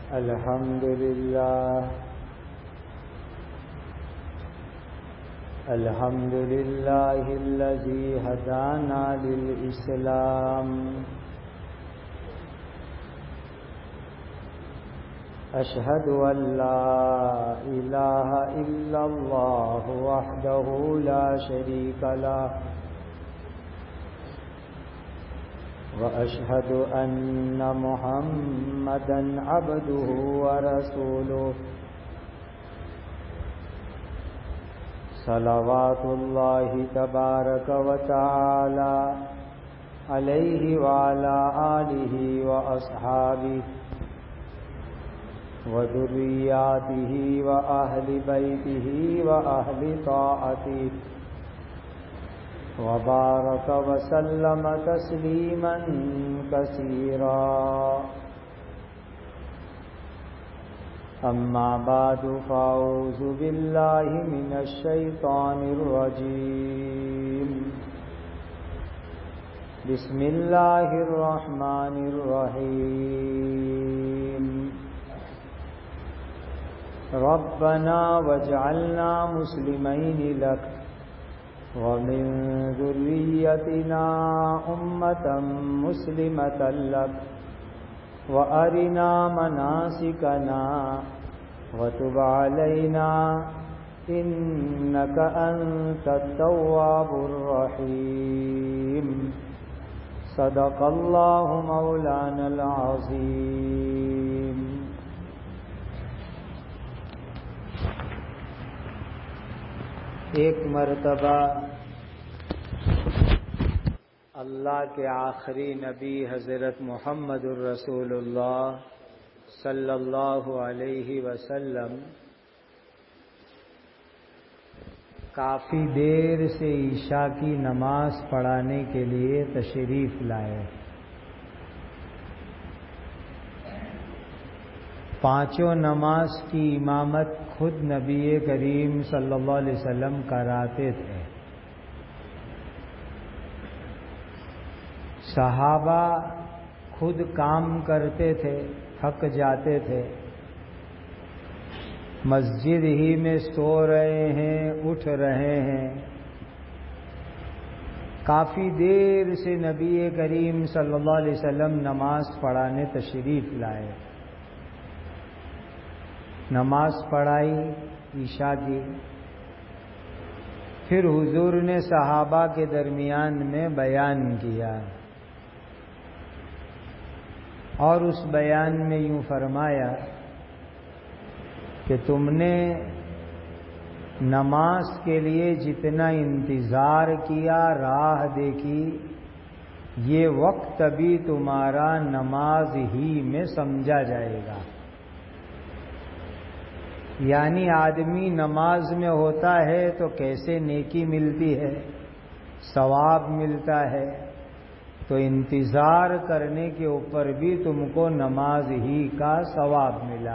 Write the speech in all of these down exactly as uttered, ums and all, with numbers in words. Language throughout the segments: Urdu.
الحمد لله الحمد لله الذي هدانا للإسلام أشهد أن لا إله إلا الله وحده لا شريك له وأشهد أن محمدًا عبده ورسوله صلوات الله تبارك وتعالى عليه وعلى آله وأصحابه وذرياته وأهل بيته وأهل طاعته وبارك وسلم تسليما كثيرا. أما بعد فأعوذ بالله من الشيطان الرجيم. بسم الله الرحمن الرحيم. ربنا واجعلنا مسلمين لك ومن ذريتنا أمة مسلمة لك وأرنا مناسكنا وتب علينا إنك أنت التواب الرحيم. صدق الله مولانا العظيم. ایک مرتبہ اللہ کے آخری نبی حضرت محمد الرسول اللہ صلی اللہ علیہ وسلم کافی دیر سے عشاء کی نماز پڑھانے کے لیے تشریف لائے. پانچوں نماز کی امامت خود نبی کریم صلی اللہ علیہ وسلم کراتے تھے. صحابہ خود کام کرتے تھے، تھک جاتے تھے، مسجد ہی میں سو رہے ہیں، اٹھ رہے ہیں. کافی دیر سے نبی کریم صلی اللہ علیہ وسلم نماز پڑھانے تشریف لائے. نماز پڑھائی عشاء کی. پھر حضور نے صحابہ کے درمیان میں بیان کیا اور اس بیان میں یوں فرمایا کہ تم نے نماز کے لیے جتنا انتظار کیا، راہ دیکھی، یہ وقت بھی تمہارا نماز ہی میں سمجھا جائے گا. یعنی آدمی نماز میں ہوتا ہے تو کیسے نیکی ملتی ہے، ثواب ملتا ہے، تو انتظار کرنے کے اوپر بھی تم کو نماز ہی کا ثواب ملا.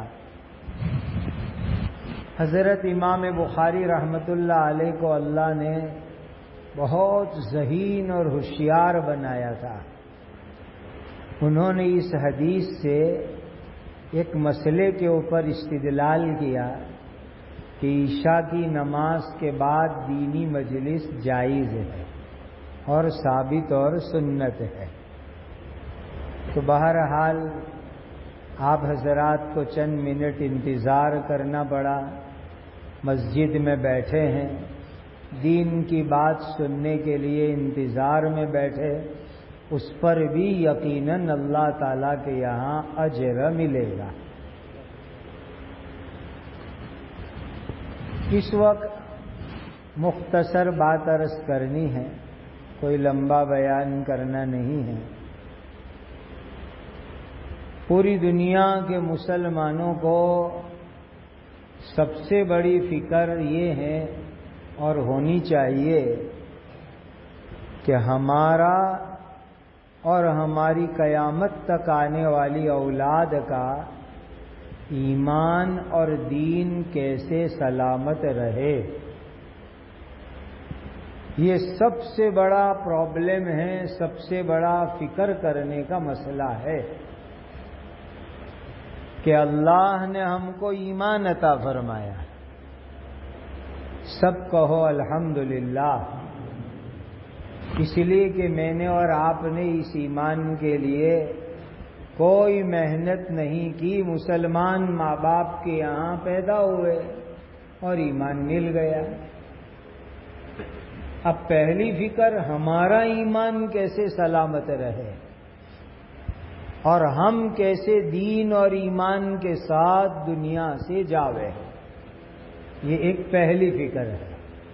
حضرت امام بخاری رحمت اللہ علیہ کو اللہ نے بہت ذہین اور ہوشیار بنایا تھا. انہوں نے اس حدیث سے ایک مسئلے کے اوپر استدلال کیا کہ عشاء کی نماز کے بعد دینی مجلس جائز ہے اور ثابت اور سنت ہے. تو بہرحال آپ حضرات کو چند منٹ انتظار کرنا پڑا. مسجد میں بیٹھے ہیں، دین کی بات سننے کے لیے انتظار میں بیٹھے، اس پر بھی یقیناً اللہ تعالیٰ کے یہاں اجر ملے گا. اس وقت مختصر بات عرض کرنی ہے، کوئی لمبا بیان کرنا نہیں ہے. پوری دنیا کے مسلمانوں کو سب سے بڑی فکر یہ ہے اور ہونی چاہیے کہ ہمارا اور ہماری قیامت تک آنے والی اولاد کا ایمان اور دین کیسے سلامت رہے. یہ سب سے بڑا پرابلم ہے، سب سے بڑا فکر کرنے کا مسئلہ ہے کہ اللہ نے ہم کو ایمان عطا فرمایا. سب کہو الحمدللہ. اس لیے کہ میں نے اور آپ نے اس ایمان کے لیے کوئی محنت نہیں کی. مسلمان ماں باپ کے یہاں پیدا ہوئے اور ایمان مل گیا. اب پہلی فکر ہمارا ایمان کیسے سلامت رہے اور ہم کیسے دین اور ایمان کے ساتھ دنیا سے جاوے. یہ ایک پہلی فکر ہے.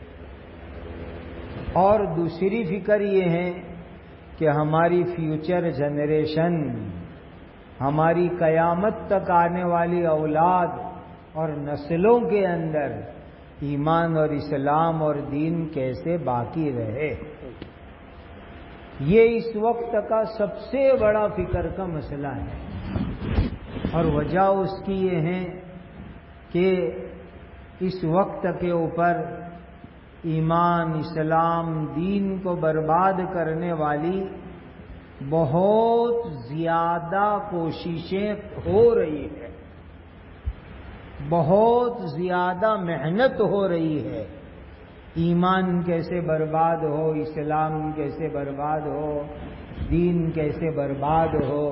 اور دوسری فکر یہ ہے کہ ہماری فیوچر جنریشن، ہماری قیامت تک آنے والی اولاد اور نسلوں کے اندر ایمان اور اسلام اور دین کیسے باقی رہے. یہ اس وقت کا سب سے بڑا فکر کا مسئلہ ہے. اور وجہ اس کی یہ ہے کہ اس وقت کے اوپر ایمان، اسلام، دین کو برباد کرنے والی بہت زیادہ کوششیں ہو رہی ہے، بہت زیادہ محنت ہو رہی ہے. ایمان کیسے برباد ہو، اسلام کیسے برباد ہو، دین کیسے برباد ہو.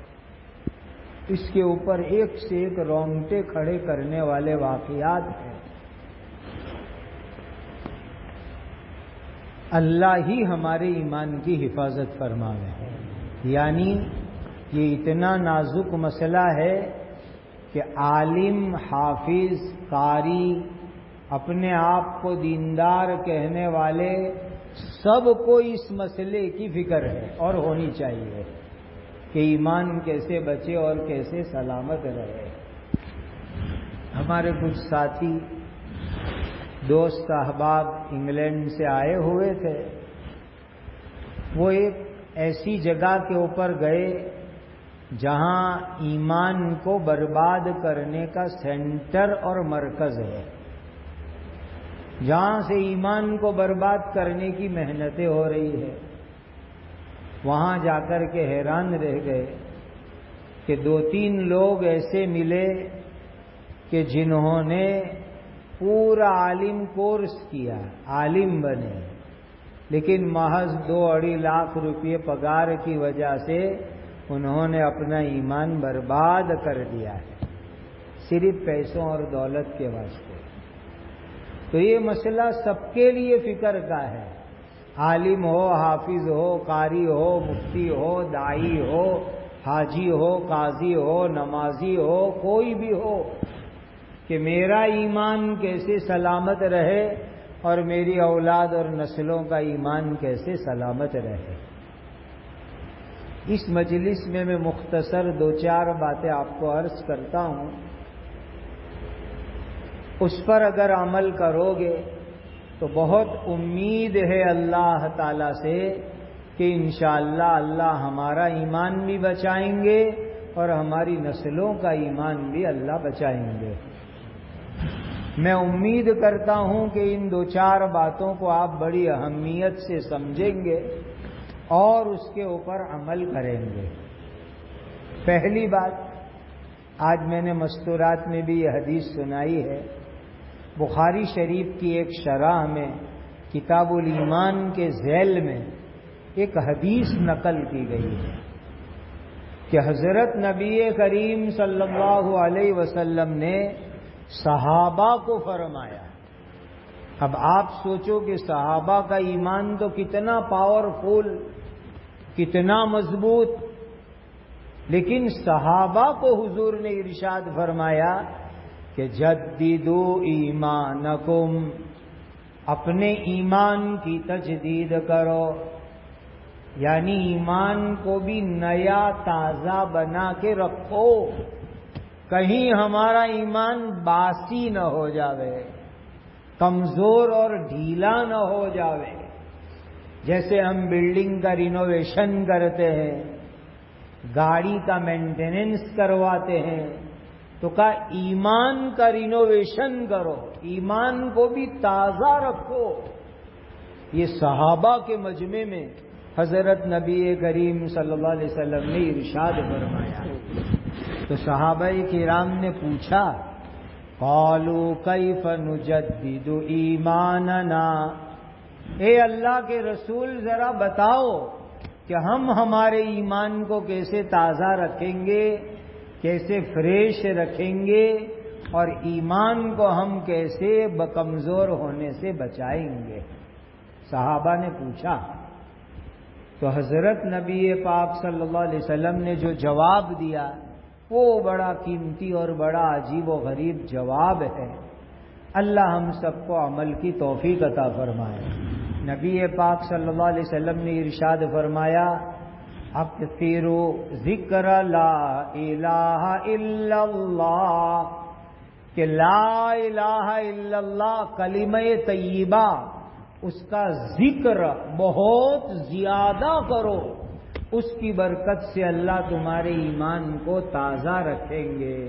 اس کے اوپر ایک سے ایک رونگٹے کھڑے کرنے والے واقعات ہیں. اللہ ہی ہمارے ایمان کی حفاظت فرمائے. یعنی یہ اتنا نازک مسئلہ ہے کہ عالم، حافظ، قاری، اپنے آپ کو دیندار کہنے والے سب کو اس مسئلے کی فکر ہے اور ہونی چاہیے کہ ایمان کیسے بچے اور کیسے سلامت رہے. ہمارے کچھ ساتھی دوست احباب انگلینڈ سے آئے ہوئے تھے. وہ ایک ایسی جگہ کے اوپر گئے جہاں ایمان کو برباد کرنے کا سینٹر اور مرکز ہے، جہاں سے ایمان کو برباد کرنے کی محنتیں ہو رہی ہے. وہاں جا کر کے حیران رہ گئے کہ دو تین لوگ ایسے ملے کہ جنہوں نے پورا عالم کورس کیا، عالم بنے، لیکن محض دو اڑھی لاکھ روپے پگار کی وجہ سے انہوں نے اپنا ایمان برباد کر دیا ہے، صرف پیسوں اور دولت کے واسطے. تو یہ مسئلہ سب کے لیے فکر کا ہے. عالم ہو، حافظ ہو، قاری ہو، مفتی ہو، داعی ہو، حاجی ہو، قاضی ہو، نمازی ہو، کوئی بھی ہو، کہ میرا ایمان کیسے سلامت رہے اور میری اولاد اور نسلوں کا ایمان کیسے سلامت رہے. اس مجلس میں میں مختصر دو چار باتیں آپ کو عرض کرتا ہوں. اس پر اگر عمل کرو گے تو بہت امید ہے اللہ تعالی سے کہ انشاءاللہ اللہ ہمارا ایمان بھی بچائیں گے اور ہماری نسلوں کا ایمان بھی اللہ بچائیں گے. میں امید کرتا ہوں کہ ان دو چار باتوں کو آپ بڑی اہمیت سے سمجھیں گے اور اس کے اوپر عمل کریں گے. پہلی بات، آج میں نے مستورات میں بھی یہ حدیث سنائی ہے. بخاری شریف کی ایک شرح میں کتاب الایمان کے ذیل میں ایک حدیث نقل کی گئی ہے کہ حضرت نبی کریم صلی اللہ علیہ وسلم نے صحابہ کو فرمایا. اب آپ سوچو کہ صحابہ کا ایمان تو کتنا پاورفل، کتنا مضبوط، لیکن صحابہ کو حضور نے ارشاد فرمایا کہ جددو ایمانکم، اپنے ایمان کی تجدید کرو، یعنی ایمان کو بھی نیا تازہ بنا کے رکھو، کہیں ہمارا ایمان باسی نہ ہو جاوے، کمزور اور ڈھیلا نہ ہو جاوے. جیسے ہم بلڈنگ کا رینوویشن کرتے ہیں، گاڑی کا مینٹیننس کرواتے ہیں، تو کہا ایمان کا رینوویشن کرو، ایمان کو بھی تازہ رکھو. یہ صحابہ کے مجمع میں حضرت نبی کریم صلی اللہ علیہ وسلم نے ارشاد فرمایا. تو صحابہ کرام نے پوچھا قالوا کیف نجدد ایماننا، اے اللہ کے رسول ذرا بتاؤ کہ ہم ہمارے ایمان کو کیسے تازہ رکھیں گے، کیسے فریش رکھیں گے، اور ایمان کو ہم کیسے بکمزور ہونے سے بچائیں گے۔ صحابہ نے پوچھا تو حضرت نبی پاک صلی اللہ علیہ وسلم نے جو جواب دیا وہ بڑا قیمتی اور بڑا عجیب و غریب جواب ہے۔ اللہ ہم سب کو عمل کی توفیق عطا فرمائے۔ نبی پاک صلی اللہ علیہ وسلم نے ارشاد فرمایا اکثروا ذکر لا الہ الا اللہ، کہ لا الہ الا اللہ کلمہ طیبہ اس کا ذکر بہت زیادہ کرو، اس کی برکت سے اللہ تمہارے ایمان کو تازہ رکھیں گے،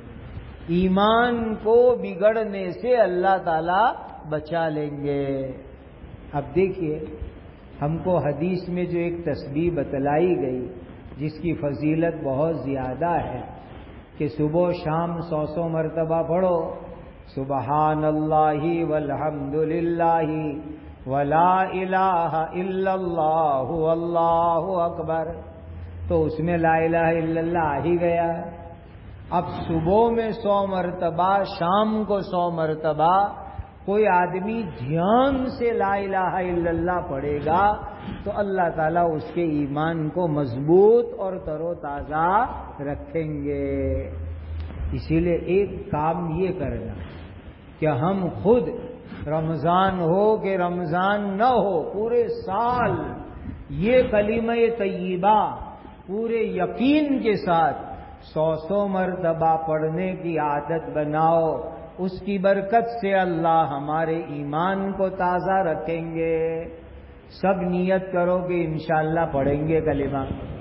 ایمان کو بگڑنے سے اللہ تعالی بچا لیں گے۔ اب دیکھیے ہم کو حدیث میں جو ایک تسبیح بتلائی گئی جس کی فضیلت بہت زیادہ ہے کہ صبح و شام سو سو مرتبہ پڑھو، سبحان اللہ والحمد للہ ولا الہ الا اللہ واللہ اکبر، تو اس میں لا الہ الا اللہ آ ہی گیا۔ اب صبح میں سو مرتبہ، شام کو سو مرتبہ کوئی آدمی دھیان سے لا الہ الا اللہ پڑھے گا تو اللہ تعالیٰ اس کے ایمان کو مضبوط اور تر و تازہ رکھیں گے۔ اسی لیے ایک کام یہ کرنا کہ ہم خود رمضان ہو کہ رمضان نہ ہو، پورے سال یہ کلمہ طیبہ پورے یقین کے ساتھ سو سو مرتبہ پڑھنے کی عادت بناؤ، اس کی برکت سے اللہ ہمارے ایمان کو تازہ رکھیں گے۔ سب نیت کرو کہ انشاءاللہ پڑھیں گے کلمہ۔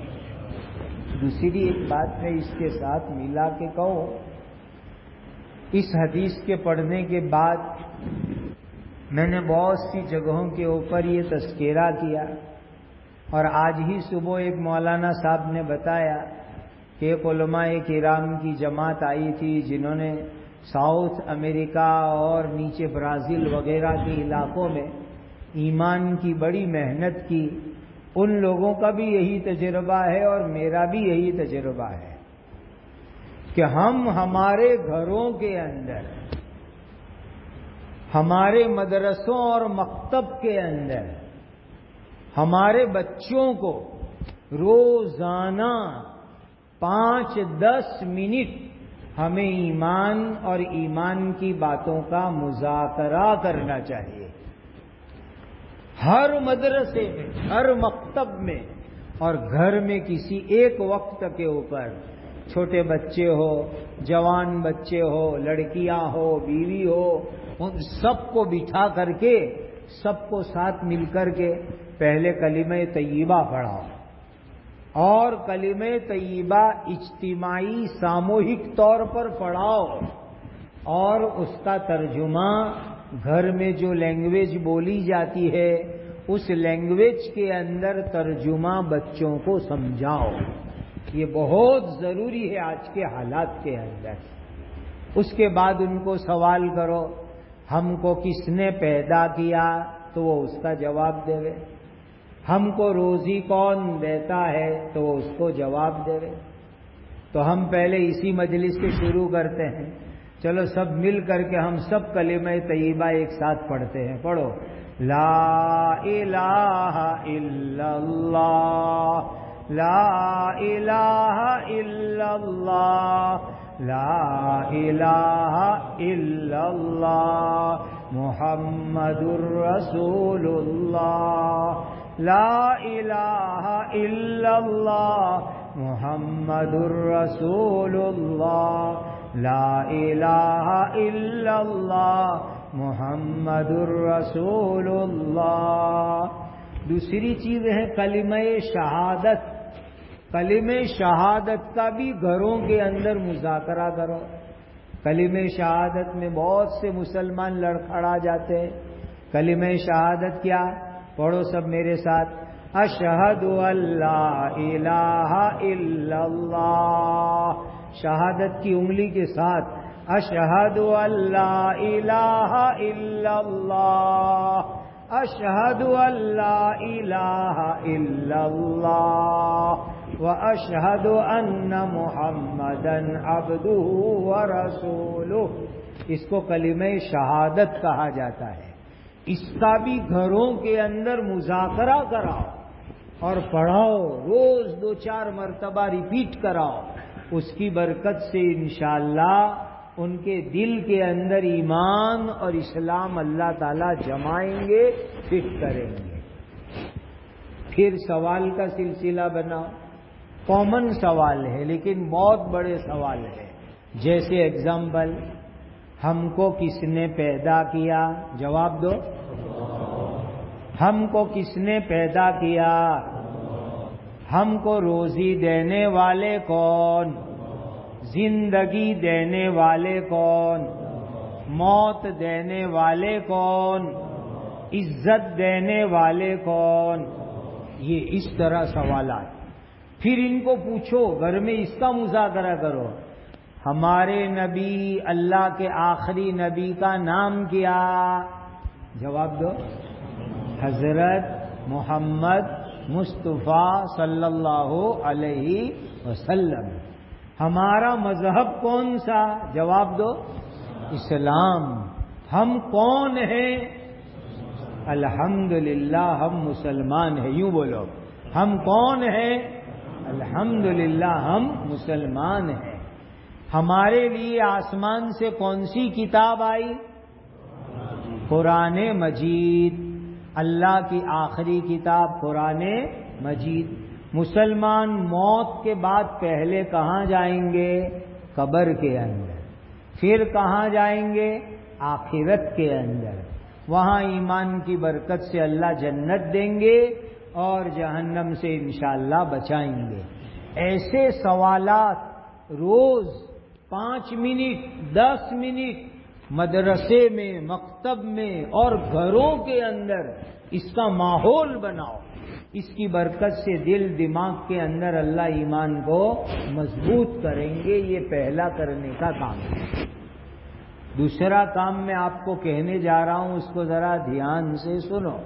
دوسری ایک بات میں اس کے ساتھ ملا کے کہوں، اس حدیث کے پڑھنے کے بعد میں نے بہت سی جگہوں کے اوپر یہ تذکرہ کیا، اور آج ہی صبح ایک مولانا صاحب نے بتایا کہ ایک علماء کرام کی جماعت آئی تھی جنہوں نے ساؤتھ امریکہ اور نیچے برازیل وغیرہ کے علاقوں میں ایمان کی بڑی محنت کی۔ ان لوگوں کا بھی یہی تجربہ ہے اور میرا بھی یہی تجربہ ہے کہ ہم ہمارے گھروں کے اندر، ہمارے مدرسوں اور مکتب کے اندر ہمارے بچوں کو روزانہ پانچ دس منٹ ہمیں ایمان اور ایمان کی باتوں کا مذاکرہ کرنا چاہیے، ہر مدرسے میں، ہر مکتب میں، اور گھر میں کسی ایک وقت کے اوپر، چھوٹے بچے ہو، جوان بچے ہو، لڑکیاں ہو، بیوی ہو، ان سب کو بٹھا کر کے، سب کو ساتھ مل کر کے پہلے کلمہ طیبہ پڑھاؤ، اور کلمہ طیبہ اجتماعی ساموہک طور پر پڑھاؤ، اور اس کا ترجمہ گھر میں جو لینگویج بولی جاتی ہے اس لینگویج کے اندر ترجمہ بچوں کو سمجھاؤ۔ یہ بہت ضروری ہے آج کے حالات کے اندر۔ اس کے بعد ان کو سوال کرو ہم کو کس نے پیدا کیا، تو وہ اس کا جواب دے، ہم کو روزی کون دیتا ہے تو وہ اس کو جواب دے۔ تو ہم پہلے اسی مجلس کے شروع کرتے ہیں، چلو سب مل کر کے ہم سب کلمہ طیبہ ایک ساتھ پڑھتے ہیں۔ پڑھو لا الہ الا اللہ، لا الہ الا اللہ، لا الہ الا اللہ محمد الرسول اللہ، لا الہ الا اللہ محمد الرسول اللہ، لا الہ الا اللہ محمد الرسول اللہ۔ دوسری چیز ہے کلمہ شہادت۔ کلمہ شہادت کا بھی گھروں کے اندر مذاکرہ کرو۔ کلمہ شہادت میں بہت سے مسلمان لڑکھڑا جاتے ہیں۔ کلمہ شہادت کیا؟ پڑھو سب میرے ساتھ، اشہد ان لا الہ الا اللہ شہادت کی انگلی کے ساتھ اشہد ان لا الہ الا اللہ، اشہد ان لا الہ الا اللہ واشہد ان محمدا عبدہ ورسولہ، اس کو کلمہ شہادت کہا جاتا ہے۔ اس کا بھی گھروں کے اندر مذاکرہ کراؤ اور پڑھاؤ، روز دو چار مرتبہ ریپیٹ کراؤ، اس کی برکت سے انشاءاللہ ان کے دل کے اندر ایمان اور اسلام اللہ تعالی جمائیں گے، فٹ کریں گے۔ پھر سوال کا سلسلہ بناؤ، کامن سوال ہے لیکن بہت بڑے سوال ہے، جیسے اگزامپل، ہم کو کس نے پیدا کیا؟ جواب دو۔ ہم کو کس نے پیدا کیا؟ ہم کو روزی دینے والے کون؟ زندگی دینے والے کون؟ موت دینے والے کون؟ عزت دینے والے کون؟ یہ اس طرح سوالات۔ پھر ان کو پوچھو، گھر میں اس کا مذاکرہ کرو، ہمارے نبی، اللہ کے آخری نبی کا نام کیا؟ جواب دو۔ حضرت محمد مصطفیٰ صلی اللہ علیہ وسلم۔ ہمارا مذہب کون سا؟ جواب دو۔ اسلام۔ ہم کون ہیں؟ الحمدللہ ہم مسلمان ہیں۔ یوں بولو، ہم کون ہیں؟ الحمدللہ ہم مسلمان ہیں۔ ہمارے لیے آسمان سے کون سی کتاب آئی؟ قرآن مجید، اللہ کی آخری کتاب قرآن مجید۔ مسلمان موت کے بعد پہلے کہاں جائیں گے؟ قبر کے اندر۔ پھر کہاں جائیں گے؟ آخرت کے اندر۔ وہاں ایمان کی برکت سے اللہ جنت دیں گے اور جہنم سے انشاءاللہ بچائیں گے۔ ایسے سوالات روز پانچ منٹ، دس منٹ مدرسے میں، مکتب میں اور گھروں کے اندر اس کا ماحول بناؤ۔ اس کی برکت سے دل دماغ کے اندر اللہ ایمان کو مضبوط کریں گے۔ یہ پہلا کرنے کا کام ہے۔ دوسرا کام میں آپ کو کہنے جا رہا ہوں، اس کو ذرا دھیان سے سنو۔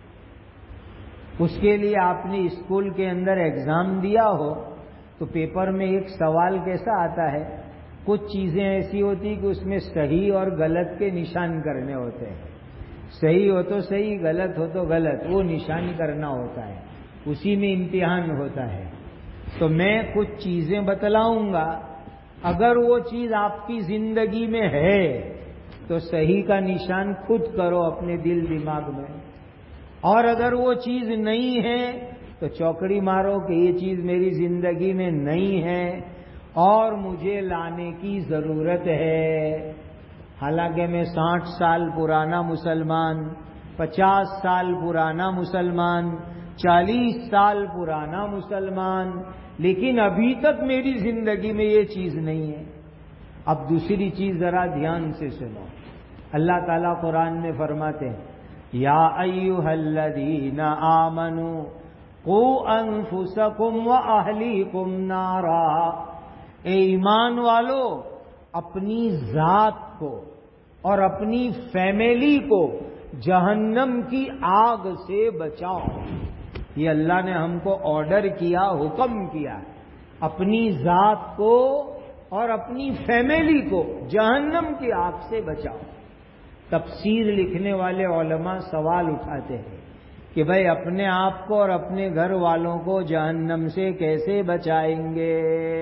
اس کے لیے آپ نے اسکول کے اندر ایگزام دیا ہو تو پیپر میں ایک سوال کیسا آتا ہے؟ کچھ چیزیں ایسی ہوتی کہ اس میں صحیح اور غلط کے نشان کرنے ہوتے ہیں۔ صحیح ہو تو صحیح، غلط ہو تو غلط، وہ نشان کرنا ہوتا ہے، اسی میں امتحان ہوتا ہے۔ تو میں کچھ چیزیں بتلاؤں گا، اگر وہ چیز آپ کی زندگی میں ہے تو صحیح کا نشان خود کرو اپنے دل دماغ میں، اور اگر وہ چیز نہیں ہے تو چوکڑی مارو کہ یہ چیز میری زندگی میں نہیں ہے اور مجھے لانے کی ضرورت ہے۔ حالانکہ میں ساٹھ سال پرانا مسلمان، پچاس سال پرانا مسلمان، چالیس سال پرانا مسلمان، لیکن ابھی تک میری زندگی میں یہ چیز نہیں ہے۔ اب دوسری چیز ذرا دھیان سے سنو۔ اللہ تعالیٰ قرآن میں فرماتے ہیں، یا ایھا الذین آمنوا قوا انفسکم واہلیکم نارا، اے ایمان والو اپنی ذات کو اور اپنی فیملی کو جہنم کی آگ سے بچاؤ۔ یہ اللہ نے ہم کو آرڈر کیا، حکم کیا، اپنی ذات کو اور اپنی فیملی کو جہنم کی آگ سے بچاؤ۔ تفسیر لکھنے والے علماء سوال اٹھاتے ہیں کہ بھئی اپنے آپ کو اور اپنے گھر والوں کو جہنم سے کیسے بچائیں گے؟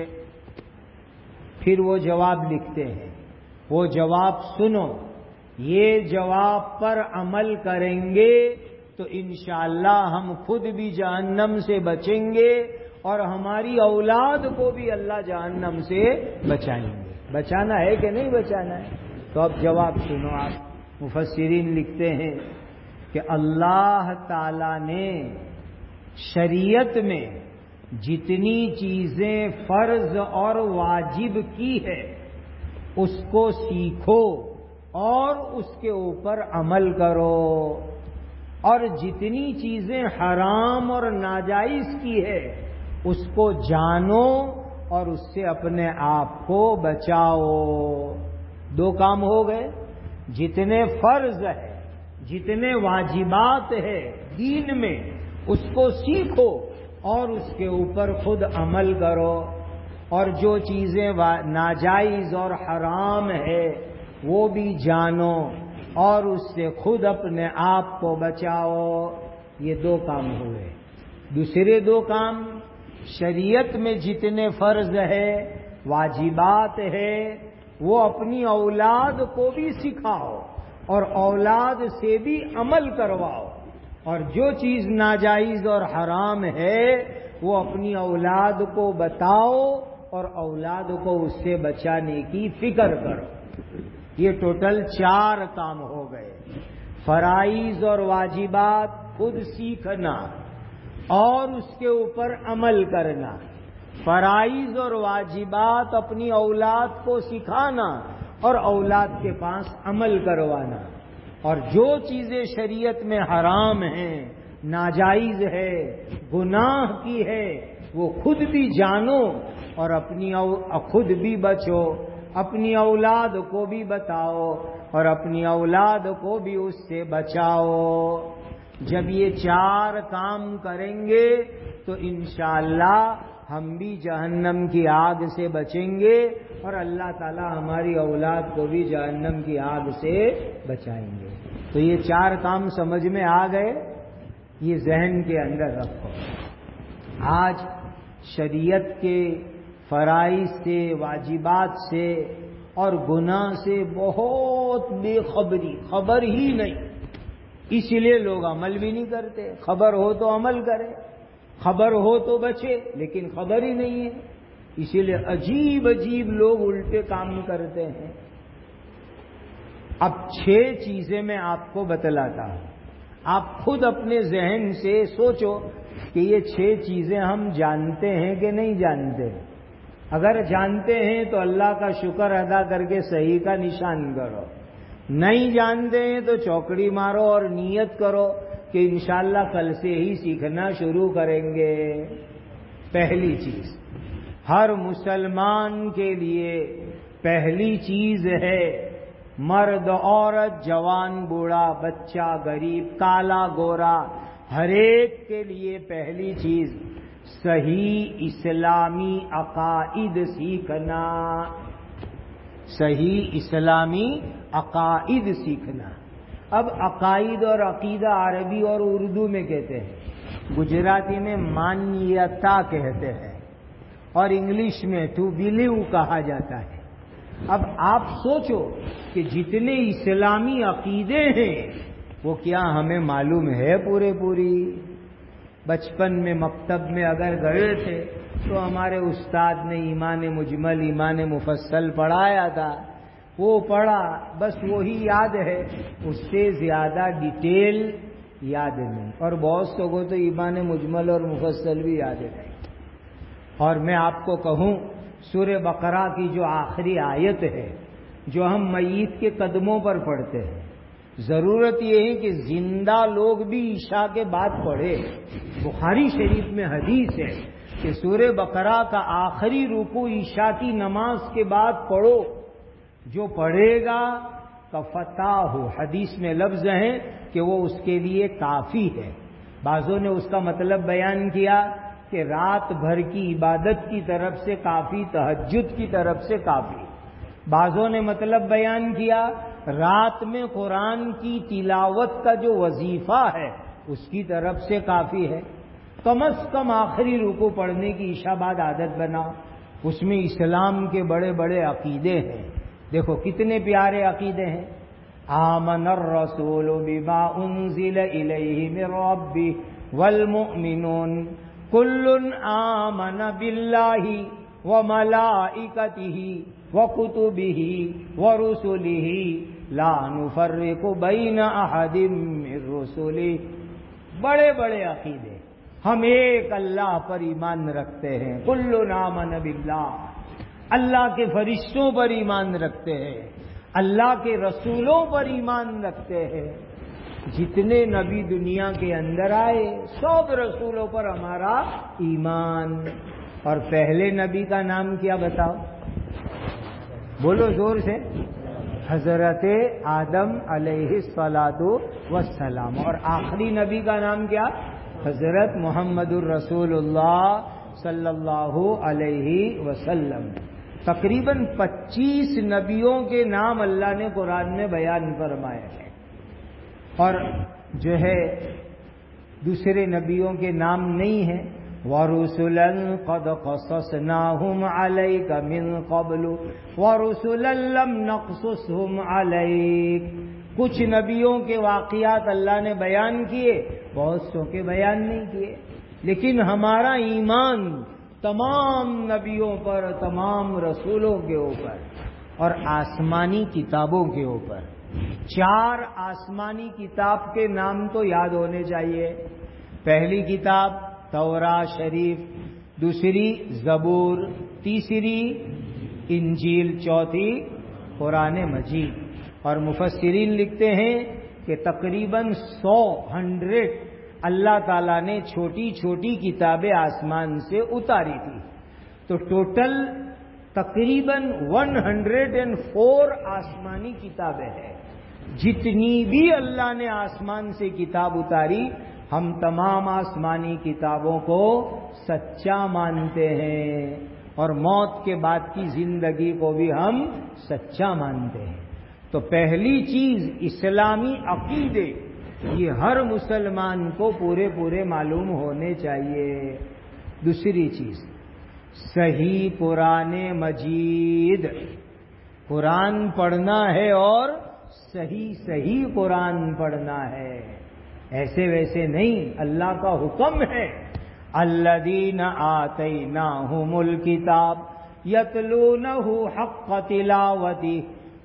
پھر وہ جواب لکھتے ہیں، وہ جواب سنو، یہ جواب پر عمل کریں گے تو انشاءاللہ ہم خود بھی جہنم سے بچیں گے اور ہماری اولاد کو بھی اللہ جہنم سے بچائیں گے۔ بچانا ہے کہ نہیں بچانا ہے؟ تو اب جواب سنو آپ۔ مفسرین لکھتے ہیں کہ اللہ تعالی نے شریعت میں جتنی چیزیں فرض اور واجب کی ہے اس کو سیکھو اور اس کے اوپر عمل کرو، اور جتنی چیزیں حرام اور ناجائز کی ہے اس کو جانو اور اس سے اپنے آپ کو بچاؤ. دو کام ہو گئے. جتنے فرض ہے، جتنے واجبات ہے دین میں، اس کو سیکھو اور اس کے اوپر خود عمل کرو. اور جو چیزیں ناجائز اور حرام ہے وہ بھی جانو اور اس سے خود اپنے آپ کو بچاؤ. یہ دو کام ہوئے. دوسرے دو کام، شریعت میں جتنے فرض ہے، واجبات ہے، وہ اپنی اولاد کو بھی سکھاؤ اور اولاد سے بھی عمل کرواؤ. اور جو چیز ناجائز اور حرام ہے وہ اپنی اولاد کو بتاؤ اور اولاد کو اس سے بچانے کی فکر کرو. یہ ٹوٹل چار کام ہو گئے. فرائض اور واجبات خود سیکھنا اور اس کے اوپر عمل کرنا. فرائض اور واجبات اپنی اولاد کو سکھانا اور اولاد کے پاس عمل کروانا. اور جو چیزیں شریعت میں حرام ہیں، ناجائز ہے، گناہ کی ہے، وہ خود بھی جانو اور اپنی خود بھی بچو، اپنی اولاد کو بھی بتاؤ اور اپنی اولاد کو بھی اس سے بچاؤ. جب یہ چار کام کریں گے تو انشاءاللہ ہم بھی جہنم کی آگ سے بچیں گے اور اللہ تعالی ہماری اولاد کو بھی جہنم کی آگ سے بچائیں گے. تو یہ چار کام سمجھ میں آ گئے، یہ ذہن کے اندر رکھو. آج شریعت کے فرائض سے، واجبات سے اور گناہ سے بہت بے خبری، خبر ہی نہیں. اس لیے لوگ عمل بھی نہیں کرتے. خبر ہو تو عمل کرے، خبر ہو تو بچے، لیکن خبر ہی نہیں ہے. اسی لیے عجیب عجیب لوگ الٹے کام کرتے ہیں. اب چھ چیزیں میں آپ کو بتلاتا ہوں. آپ خود اپنے ذہن سے سوچو کہ یہ چھ چیزیں ہم جانتے ہیں کہ نہیں جانتے. اگر جانتے ہیں تو اللہ کا شکر ادا کر کے صحیح کا نشان کرو. نہیں جانتے ہیں تو چوکڑی مارو اور نیت کرو کہ انشاءاللہ کل سے ہی سیکھنا شروع کریں گے. پہلی چیز ہر مسلمان کے لیے پہلی چیز ہے، مرد عورت، جوان بوڑھا، بچہ غریب، کالا گورا، ہر ایک کے لیے پہلی چیز صحیح اسلامی عقائد سیکھنا. صحیح اسلامی عقائد سیکھنا. اب عقائد اور عقیدہ عربی اور اردو میں کہتے ہیں، گجراتی میں مانیتا کہتے ہیں اور انگلش میں ٹو بلیو کہا جاتا ہے. اب آپ سوچو کہ جتنے اسلامی عقیدے ہیں وہ کیا ہمیں معلوم ہے پورے پوری؟ بچپن میں مکتب میں اگر گئے تھے تو ہمارے استاد نے ایمان مجمل، ایمان مفصل پڑھایا تھا، وہ پڑھا، بس وہی یاد ہے، اس سے زیادہ ڈیٹیل یاد نہیں. اور بہت سو کو تو ایمان مجمل اور مفصل بھی یاد نہیں. اور میں آپ کو کہوں، سورہ بقرہ کی جو آخری آیت ہے جو ہم میت کے قدموں پر پڑھتے ہیں، ضرورت یہ ہے کہ زندہ لوگ بھی عشاء کے بعد پڑھے. بخاری شریف میں حدیث ہے کہ سورہ بقرہ کا آخری رکوع عشاء کی نماز کے بعد پڑھو، جو پڑھے گا کفتہ ہو. حدیث میں لفظ ہیں کہ وہ اس کے لیے کافی ہے. بعضوں نے اس کا مطلب بیان کیا کہ رات بھر کی عبادت کی طرف سے کافی، تہجد کی طرف سے کافی. بعضوں نے مطلب بیان کیا رات میں قرآن کی تلاوت کا جو وظیفہ ہے اس کی طرف سے کافی ہے. کم از کم آخری رکوع پڑھنے کی عشاء بعد عادت بناؤ. اس میں اسلام کے بڑے بڑے عقیدے ہیں. دیکھو کتنے پیارے عقیدے ہیں. آمن الرسول بما انزل الیہ من ربہ والمؤمنون کل آمن باللہ وملائکتہ وکتبہ ورسلہ لا نفرق بین احد من رسلہ. بڑے بڑے عقیدے. ہم ایک اللہ پر ایمان رکھتے ہیں. کل آمن باللہ، اللہ کے فرشتوں پر ایمان رکھتے ہیں، اللہ کے رسولوں پر ایمان رکھتے ہیں. جتنے نبی دنیا کے اندر آئے سب رسولوں پر ہمارا ایمان. اور پہلے نبی کا نام کیا بتاؤ؟ بولو زور سے. حضرت آدم علیہ الصلاۃ والسلام. اور آخری نبی کا نام کیا؟ حضرت محمد الرسول اللہ صلی اللہ علیہ وسلم. تقریباً پچیس نبیوں کے نام اللہ نے قرآن میں بیان فرمائے ہیں. اور جو ہے دوسرے نبیوں کے نام نہیں ہیں. وَرُسُلًا قَدْ قَصَصْنَاهُمْ عَلَيْكَ مِنْ قَبْلُ وَرُسُلًا لَمْ نَقْصُصْهُمْ عَلَيْكَ. کچھ نبیوں کے واقعات اللہ نے بیان کیے، بہت سو کے بیان نہیں کیے. لیکن ہمارا ایمان تمام نبیوں پر، تمام رسولوں کے اوپر اور آسمانی کتابوں کے اوپر. چار آسمانی کتاب کے نام تو یاد ہونے چاہیے. پہلی کتاب تورات شریف، دوسری زبور، تیسری انجیل، چوتھی قرآن مجید. اور مفسرین لکھتے ہیں کہ تقریباً سو ہنڈریڈ اللہ تعالیٰ نے چھوٹی چھوٹی کتابیں آسمان سے اتاری تھی. تو ٹوٹل تقریباً ون ہنڈریڈ اینڈ فور آسمانی کتابیں ہیں. جتنی بھی اللہ نے آسمان سے کتاب اتاری، ہم تمام آسمانی کتابوں کو سچا مانتے ہیں، اور موت کے بعد کی زندگی کو بھی ہم سچا مانتے ہیں. تو پہلی چیز اسلامی عقیدے، یہ ہر مسلمان کو پورے پورے معلوم ہونے چاہیے. دوسری چیز صحیح قرآن مجید. قرآن پڑھنا ہے اور صحیح صحیح قرآن پڑھنا ہے، ایسے ویسے نہیں. اللہ کا حکم ہے الذین آتیناہم الکتاب یتلونہ حق تلاوتہ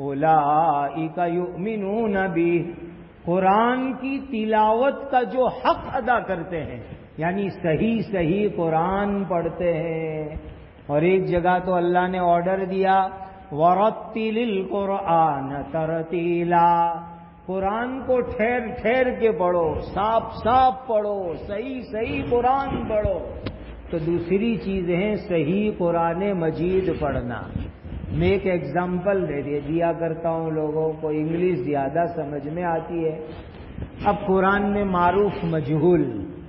اولئک یؤمنون بہ. قرآن کی تلاوت کا جو حق ادا کرتے ہیں، یعنی صحیح صحیح قرآن پڑھتے ہیں. اور ایک جگہ تو اللہ نے آرڈر دیا وَرَتِّلِ الْقُرْآنَ تَرْتِيلًا. قرآن کو ٹھہر ٹھہر کے پڑھو، صاف صاف پڑھو، صحیح صحیح قرآن پڑھو. تو دوسری چیز ہے صحیح قرآن مجید پڑھنا. میں ایک ایگزامپل دے دیا کرتا ہوں لوگوں کو، انگلش زیادہ سمجھ میں آتی ہے. اب قرآن میں معروف مجہول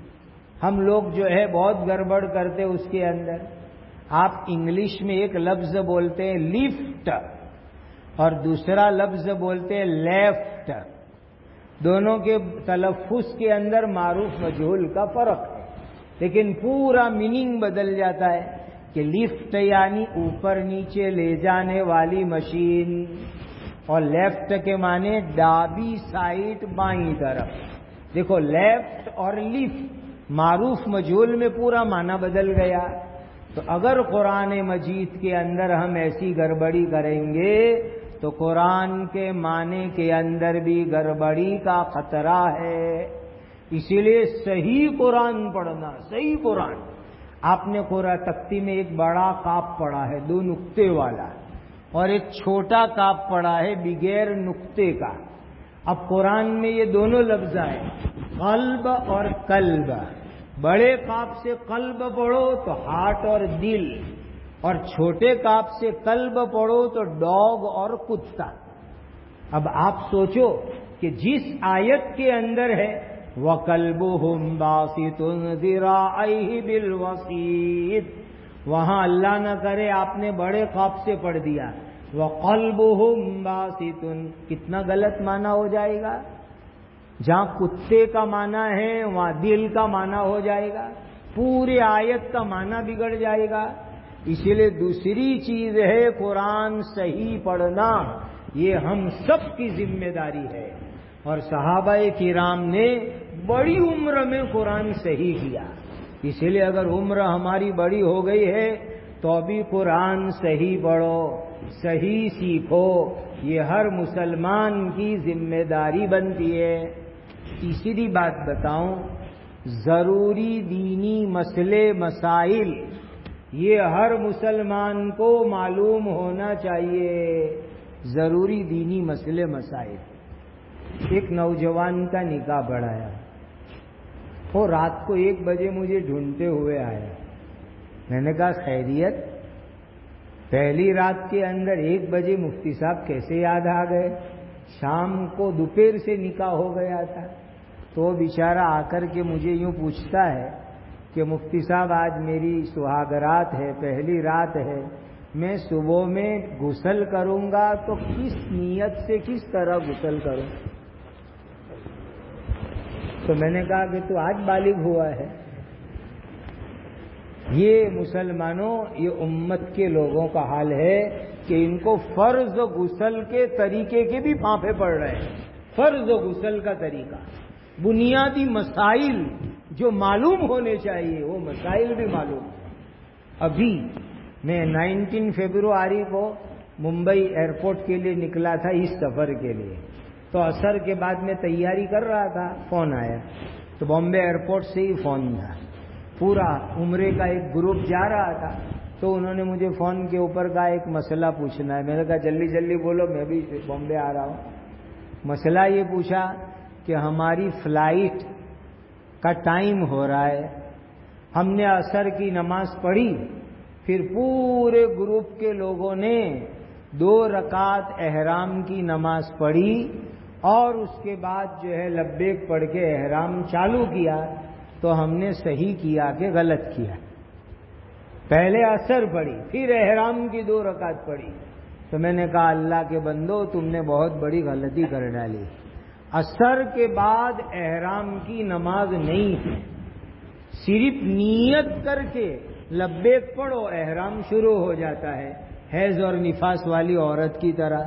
ہم لوگ جو ہے بہت گڑبڑ کرتے اس کے اندر. آپ انگلش میں ایک لفظ بولتے ہیں لفٹ اور دوسرا لفظ بولتے ہیں لیفٹ. دونوں کے تلفظ کے اندر معروف مجہول کا فرق ہے، لیکن پورا میننگ بدل جاتا ہے. کہ لفٹ یعنی اوپر نیچے لے جانے والی مشین، اور لیفٹ کے معنی ڈابی سائٹ بائیں طرف. دیکھو لیفٹ اور لفٹ معروف مجہول میں پورا معنی بدل گیا. تو اگر قرآن مجید کے اندر ہم ایسی گڑبڑی کریں گے تو قرآن کے معنی کے اندر بھی گڑبڑی کا خطرہ ہے. اسی لیے صحیح قرآن پڑھنا. صحیح قرآن. آپ نے قرآن تختی میں ایک بڑا کاف پڑھا ہے دو نقطے والا، اور ایک چھوٹا کاف پڑھا ہے بغیر نقطے کا. اب قرآن میں یہ دونوں لفظ آئے قلب اور قلب. بڑے کاف سے قلب پڑھو تو ہارٹ اور دل، اور چھوٹے کاف سے قلب پڑھو تو ڈاگ اور کتا. اب آپ سوچو کہ جس آیت کے اندر ہے وَقَلْبُهُمْ بَاسِطٌ ذِرَاعَيْهِ بِالْوَسِيدِ، وہاں اللہ نہ کرے آپ نے بڑے قاف سے پڑھ دیا وَقَلْبُهُمْ بَاسِطٌ، کتنا غلط معنی ہو جائے گا. جہاں کتے کا معنی ہے وہاں دل کا معنی ہو جائے گا، پورے آیت کا معنی بگڑ جائے گا. اسی لیے دوسری چیز ہے قرآن صحیح پڑھنا. یہ ہم سب کی ذمہ داری ہے. اور صحابہ کرام نے بڑی عمر میں قرآن صحیح کیا. اسی لیے اگر عمر ہماری بڑی ہو گئی ہے تو ابھی قرآن صحیح پڑھو، صحیح سیکھو. یہ ہر مسلمان کی ذمہ داری بنتی ہے. تیسری بات بتاؤں، ضروری دینی مسئلے مسائل یہ ہر مسلمان کو معلوم ہونا چاہیے. ضروری دینی مسئلے مسائل. ایک نوجوان کا نکاح پڑھایا، وہ رات کو ایک بجے مجھے ڈھونڈتے ہوئے آیا. میں نے کہا خیریت؟ پہلی رات کے اندر ایک بجے مفتی صاحب کیسے یاد آ گئے؟ شام کو دوپہر سے نکاح ہو گیا تھا. تو وہ بیچارہ آ کر کے مجھے یوں پوچھتا ہے کہ مفتی صاحب آج میری سہاگرات ہے، پہلی رات ہے، میں صبح میں غسل کروں گا تو کس نیت سے کس طرح غسل کروں؟ تو میں نے کہا کہ تو آج بالغ ہوا ہے. یہ مسلمانوں، یہ امت کے لوگوں کا حال ہے کہ ان کو فرض غسل کے طریقے کے بھی پھانپے پڑ رہے ہیں. فرض غسل کا طریقہ، بنیادی مسائل جو معلوم ہونے چاہیے وہ مسائل بھی معلوم. ابھی میں نائنٹین فیبروری کو ممبئی ایئرپورٹ کے لیے نکلا تھا اس سفر کے لیے. تو عصر کے بعد میں تیاری کر رہا تھا، فون آیا. تو بامبے ایئرپورٹ سے ہی فون تھا. پورا عمرے کا ایک گروپ جا رہا تھا. تو انہوں نے مجھے فون کے اوپر کہا ایک مسئلہ پوچھنا ہے. میں نے کہا جلدی جلدی بولو، میں بھی بامبے آ رہا ہوں. مسئلہ یہ پوچھا کہ ہماری فلائٹ کا ٹائم ہو رہا ہے. ہم نے عصر کی نماز پڑھی، پھر پورے گروپ کے لوگوں نے دو رکعت احرام کی نماز پڑھی اور اس کے بعد جو ہے لبیک پڑھ کے احرام چالو کیا. تو ہم نے صحیح کیا کہ غلط کیا؟ پہلے عصر پڑھی، پھر احرام کی دو رکعت پڑھی. تو میں نے کہا اللہ کے بندو، تم نے بہت بڑی غلطی کر ڈالی. عصر کے بعد احرام کی نماز نہیں ہے. صرف نیت کر کے لبیک پڑھو، احرام شروع ہو جاتا ہے، حیض اور نفاس والی عورت کی طرح.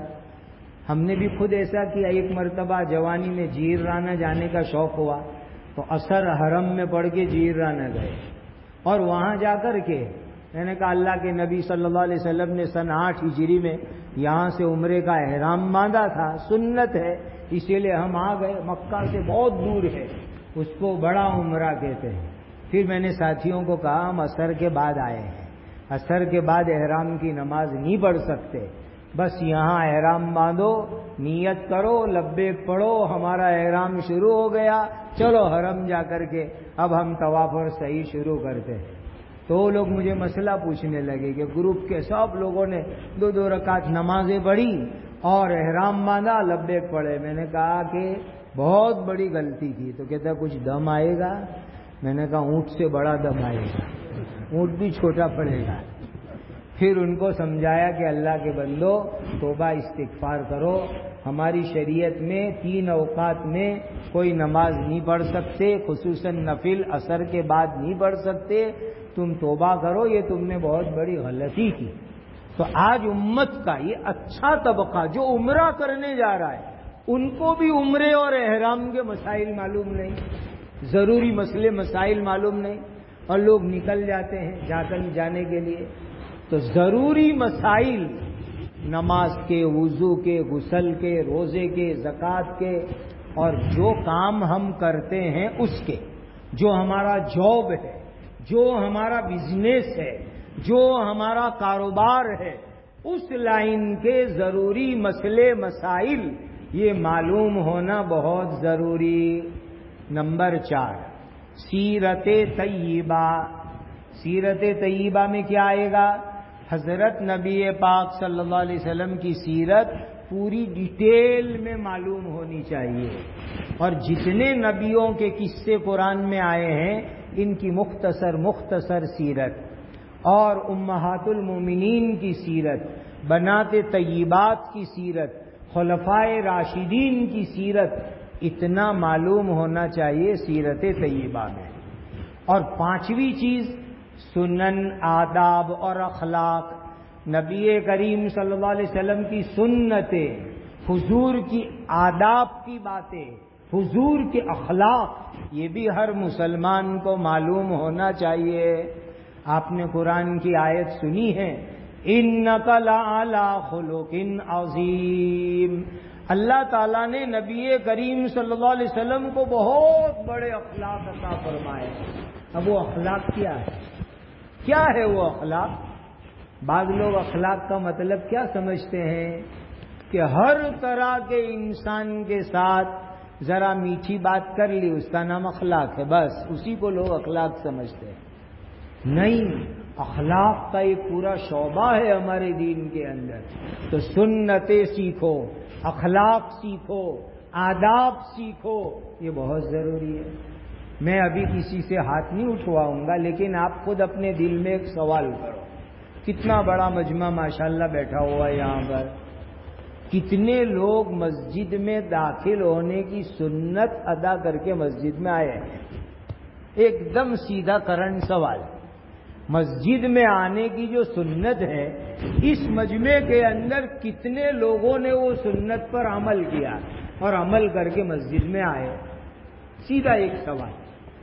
ہم نے بھی خود ایسا کیا. ایک مرتبہ جوانی میں جیرانہ جانے کا شوق ہوا تو عصر حرم میں پڑھ کے جیرانہ گئے. اور وہاں جا کر کے میں نے کہا اللہ کے نبی صلی اللہ علیہ وسلم نے سن آٹھ ہجری میں یہاں سے عمرے کا احرام باندھا تھا، سنت ہے، اسی لیے ہم آ گئے. مکہ سے بہت دور ہے، اس کو بڑا عمرہ کہتے ہیں. پھر میں نے ساتھیوں کو کہا ہم عصر کے بعد آئے ہیں، عصر کے بعد احرام کی نماز نہیں پڑھ سکتے، بس یہاں احرام باندھو، نیت کرو، لبیک پڑھو، ہمارا احرام شروع ہو گیا، چلو حرم جا کر کے اب ہم طواف اور سعی شروع کرتے ہیں. تو وہ لوگ مجھے مسئلہ پوچھنے لگے کہ گروپ کے سب لوگوں نے دو دو رکعت نمازیں پڑھی اور احرام باندھا، لبیک پڑھے. میں نے کہا کہ بہت بڑی غلطی کی. تو کہتا کچھ دم آئے گا؟ میں نے کہا اونٹ سے بڑا دم آئے گا، اونٹ بھی چھوٹا پڑے گا. پھر ان کو سمجھایا کہ اللہ کے بندو توبہ استغفار کرو. ہماری شریعت میں تین اوقات میں کوئی نماز نہیں پڑھ سکتے، خصوصاً نفل عصر کے بعد نہیں پڑھ سکتے. تم توبہ کرو، یہ تم نے بہت بڑی غلطی کی. تو آج امت کا یہ اچھا طبقہ جو عمرہ کرنے جا رہا ہے، ان کو بھی عمرے اور احرام کے مسائل معلوم نہیں، ضروری مسئلے مسائل معلوم نہیں، اور لوگ نکل جاتے ہیں جا کر جانے کے لیے. تو ضروری مسائل نماز کے، وضو کے، غسل کے، روزے کے، زکوٰۃ کے، اور جو کام ہم کرتے ہیں اس کے، جو ہمارا جاب ہے، جو ہمارا بزنس ہے، جو ہمارا کاروبار ہے، اس لائن کے ضروری مسئلے مسائل یہ معلوم ہونا بہت ضروری. نمبر چار، سیرت طیبہ. سیرت طیبہ میں کیا آئے گا؟ حضرت نبی پاک صلی اللہ علیہ وسلم کی سیرت پوری ڈیٹیل میں معلوم ہونی چاہیے. اور جتنے نبیوں کے قصے قرآن میں آئے ہیں ان کی مختصر مختصر سیرت، اور امہات المومنین کی سیرت، بنات طیبات کی سیرت، خلفائے راشدین کی سیرت، اتنا معلوم ہونا چاہیے سیرت طیبہ میں. اور پانچویں چیز سنن، آداب اور اخلاق. نبی کریم صلی اللہ علیہ وسلم کی سنتیں، حضور کی آداب کی باتیں، حضور کے اخلاق، یہ بھی ہر مسلمان کو معلوم ہونا چاہیے. آپ نے قرآن کی آیت سنی ہے، اِنَّكَ لَعَلَىٰ خُلُقٍ عَظِيمٍ. اللہ تعالیٰ نے نبی کریم صلی اللہ علیہ وسلم کو بہت بڑے اخلاق عطا فرمائے. اب وہ اخلاق کیا ہے؟ کیا ہے وہ اخلاق؟ بعض لوگ اخلاق کا مطلب کیا سمجھتے ہیں کہ ہر طرح کے انسان کے ساتھ ذرا میٹھی بات کر لی، اس کا نام اخلاق ہے، بس اسی کو لوگ اخلاق سمجھتے ہیں. نہیں، اخلاق کا ایک پورا شعبہ ہے ہمارے دین کے اندر. تو سنتیں سیکھو، اخلاق سیکھو، آداب سیکھو، یہ بہت ضروری ہے. میں ابھی کسی سے ہاتھ نہیں اٹھواؤں گا، لیکن آپ خود اپنے دل میں ایک سوال کرو. کتنا بڑا مجمع ماشاءاللہ بیٹھا ہوا ہے یہاں پر، کتنے لوگ مسجد میں داخل ہونے کی سنت ادا کر کے مسجد میں آئے ہیں؟ ایک دم سیدھا کرنٹ سوال. مسجد میں آنے کی جو سنت ہے، اس مجمع کے اندر کتنے لوگوں نے وہ سنت پر عمل کیا اور عمل کر کے مسجد میں آئے؟ سیدھا ایک سوال.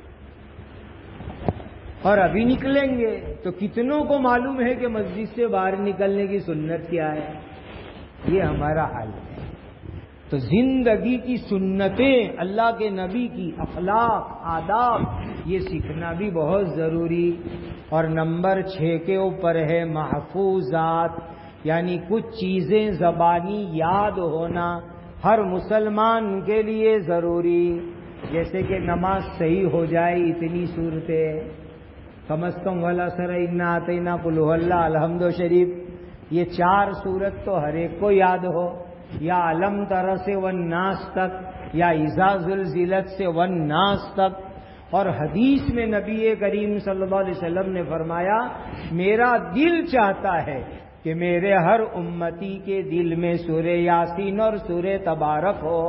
اور ابھی نکلیں گے تو کتنوں کو معلوم ہے کہ مسجد سے باہر نکلنے کی سنت کیا ہے؟ یہ ہمارا حال ہے. تو زندگی کی سنتیں، اللہ کے نبی کی اخلاق، آداب، یہ سیکھنا بھی بہت ضروری. اور نمبر چھ کے اوپر ہے محفوظات، یعنی کچھ چیزیں زبانی یاد ہونا ہر مسلمان کے لیے ضروری. جیسے کہ نماز صحیح ہو جائے، اتنی صورتیں کم از کم ولا سر انا آتینا قل هو اللہ الحمد شریف، یہ چار صورت تو ہر ایک کو یاد ہو، یا علم تر سے والناس تک، یا اذا زلزلت سے والناس تک. اور حدیث میں نبی کریم صلی اللہ علیہ وسلم نے فرمایا، میرا دل چاہتا ہے کہ میرے ہر امتی کے دل میں سورہ یاسین اور سورہ تبارک ہو.